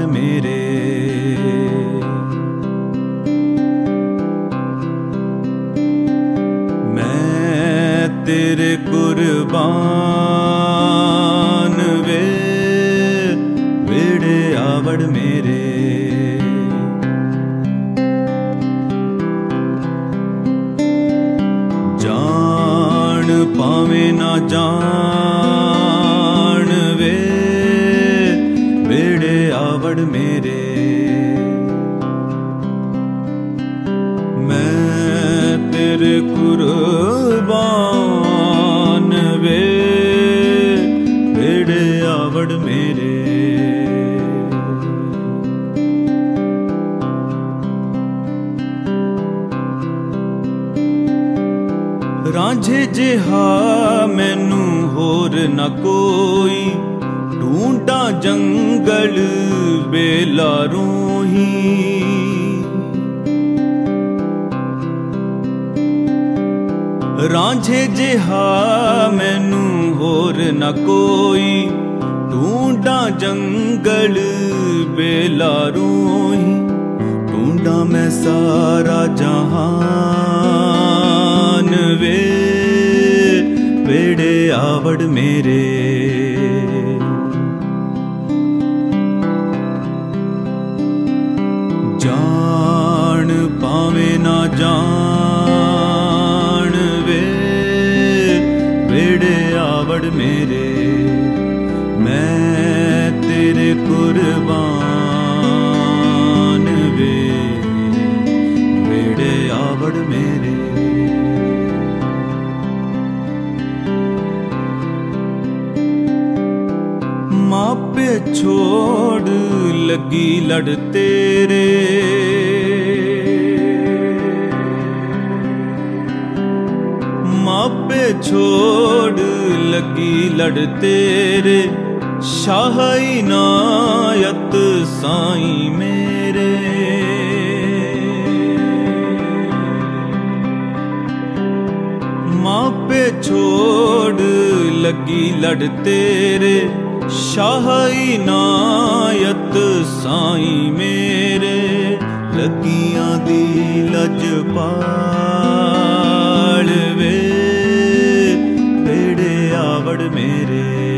आवड़ मेरे। मैं तेरे कुर्बान वे, वेड़े आवड़ मेरे। जान पावे ना जान वे, वेड़े आवड़ मेरे। मैं तेरे कुर्बान वे, वेड़े आवड़ मेरे। रांझे जिहा मैनू होर न कोई, ढूंढा जंगल बेलारों ही। रांझे जिहा मैनू होर न कोई, ढूंढा जंगल बेलारों ही। ढूंढा मैं सारा जहान वे, वेड़े आवड़ मेरे। जान पावे ना जान वे, वेड़े आवड़ मेरे। मैं तेरे कुर्बान वे, वेड़े आवड़ मेरे। मापे छोड़ लगी लड़ तेरे, मापे छोड़ लगी लड़ तेरे। शाह इनायत साईं मेरे। मापे छोड़ लगी लड़ तेरे, शाह इनायत साईं मेरे। लगियां दी लजपाल वे, वेड़े आवड़ मेरे।